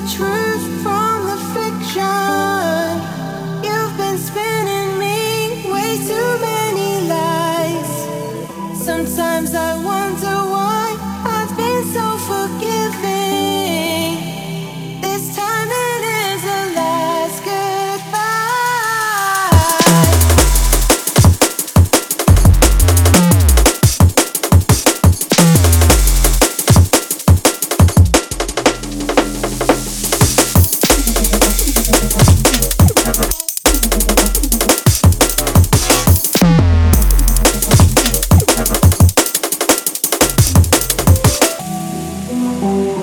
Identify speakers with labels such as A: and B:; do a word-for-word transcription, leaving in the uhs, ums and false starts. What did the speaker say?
A: truth from the fiction. You've been spinning me way too many lies. Sometimes I wonder why I've been so forgiving. This time it is a last goodbye. Thank you.